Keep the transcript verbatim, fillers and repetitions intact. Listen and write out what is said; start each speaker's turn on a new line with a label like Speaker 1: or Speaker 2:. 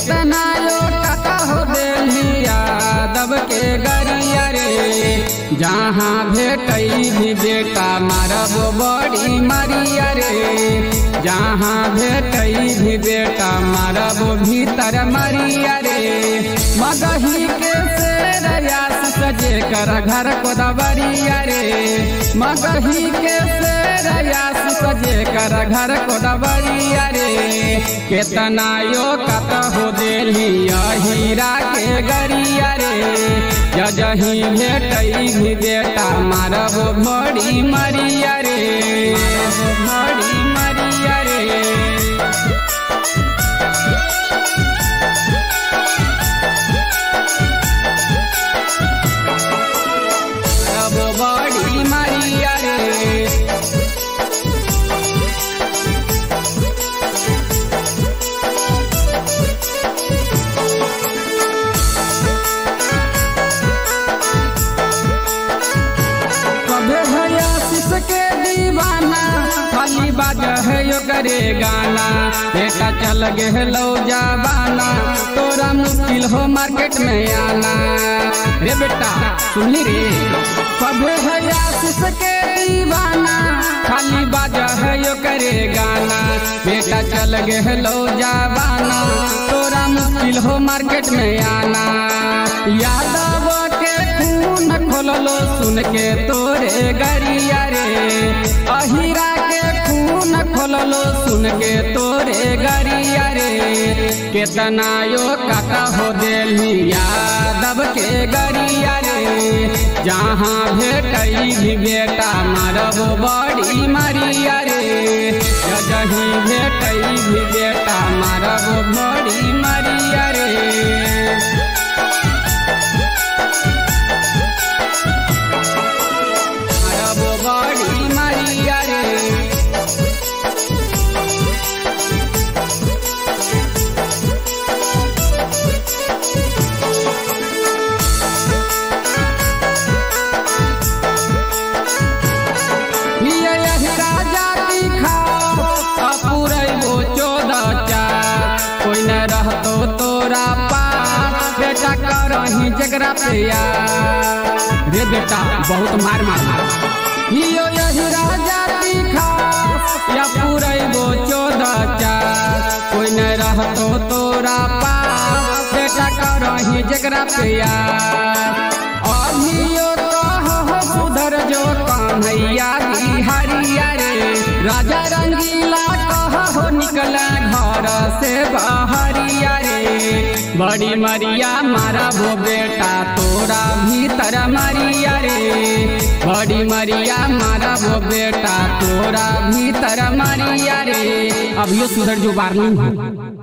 Speaker 1: केतना यो कता हो देली यादव के गरिया रे। जहाँ भेटई भी बेटा मारब बड़ी मरिया रे। जहाँ भेटई भी बेटा मारब भीतर मरिया रे। मगही के शेरयास सजे कर घर को दबरिया रे। मगही के शेरयास सजे कर घर को दबरिया रे। केतना यो कत हो देली हीरा के गरिया रे। जजही भेटई भी बेटा मारब बड़ी मरिया रे। बड़ी मरिया रे। मारब बड़ी मरिया रे। के दीवाना खाली बाज है यो करे गाना। बेटा चल गे लो जाबाना तोरा मुश्किल हो मार्केट में आना रे। बेटा सुनी रे कभे है आशीष के दीवाना खाली बाज है यो करे गाना। बेटा चल गे लो जाबाना तोरा मुश्किल हो मार्केट में आना। यादव के खून खोललो सुन के तोरे गरिया रे। अहिरा के खून खोललो सुन के तोरे गरिया रे। केतना यो काका हो देली यादव के गरिया रे। जहाँ भेटई भी बेटा मारब बड़ी मरिया रे। जहीं भेटई भी बेटा मारब बड़ी मरिया रे। बड़ी मरिया रे। राजा दिखा अपुरैबो चौदह चार। कोई न रहतो तोरा पास बेटा करही जगरा पे यार रे। बेटा बहुत मार मार हियो यही राजा दिखा या पुरैबो चौदह चार। कोई न रहतो तोरा पास बेटा करही जगरा पे यार। अभियो कहो सुधर जो कन्हैया बिहारिया रे। राजा रंगीला कहो निकला घर से बहरिया रे। बड़ी मरिया मारबो बेटा तोरा भीतर मरिया रे। बड़ी मरिया मारबो बेटा तोरा भीतर मरिया रे। अब यो सुधर जो बार नहीं।